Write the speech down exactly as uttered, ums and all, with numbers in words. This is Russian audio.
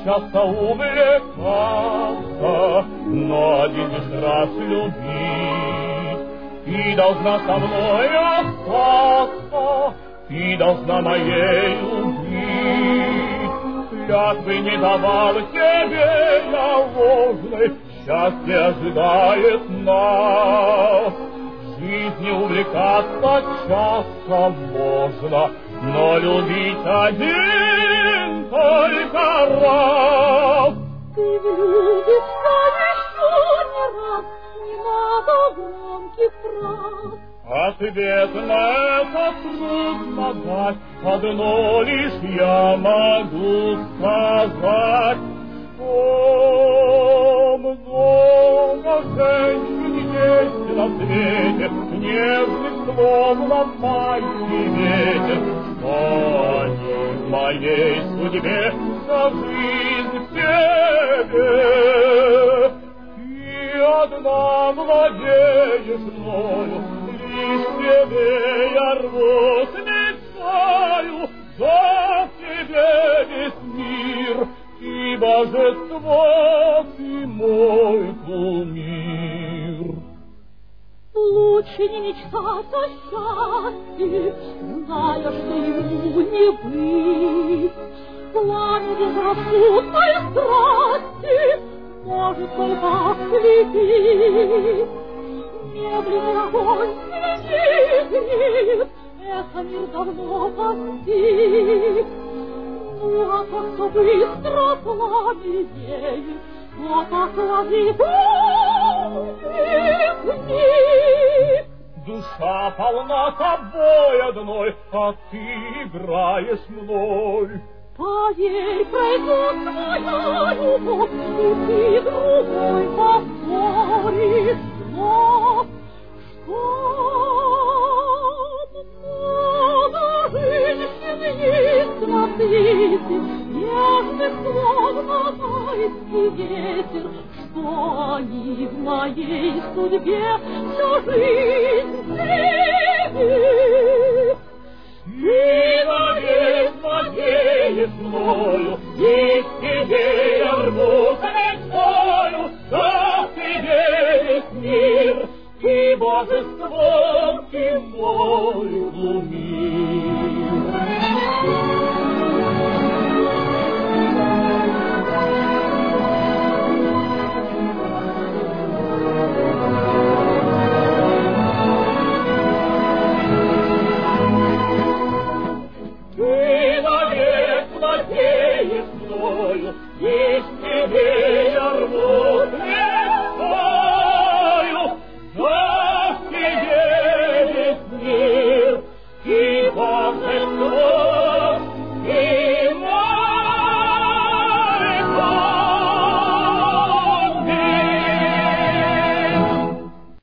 часто увлекаться, но один лишь раз любить. Ты должна со мной остаться, ты должна моей любить. Клятвы не давал тебе я ложной, счастье ожидает нас. Жизнью увлекаться часто можно, но любить один только раз. Ты влюбишься еще не раз, не надо громких фраз. Ответ на это трудно дать, одно лишь я могу сказать, что много женщин есть на свете, нежных, словно майский ветер, что они в моей судьбе за жизнь к тебе. Ты одна владеешь мною, лишь тебе я рвусь мечтаю, за тебе весь мир, ты божество, ты мой кумир. Лучше не мечтать о счастье, зная, что ему не быть. Пламя безрассудной страсти может только ослепить. Медленный огонь светит, это мир давно постиг. Ну, а то, что быстро пламенеет, но охладит умник. Душа полна тобой одной, а ты играешь мной. Поверь, пройдет твоя любовь, и ты другой повторишь вновь, что много женщин есть на свете, нежных, словно майский ветер, что они в моей судьбе всю жизнь встретят. Ты вовек владеешь мною, и к тебе я рвусь мечтою, за тебе весь мир, ты божество, ты мой кумир. Есть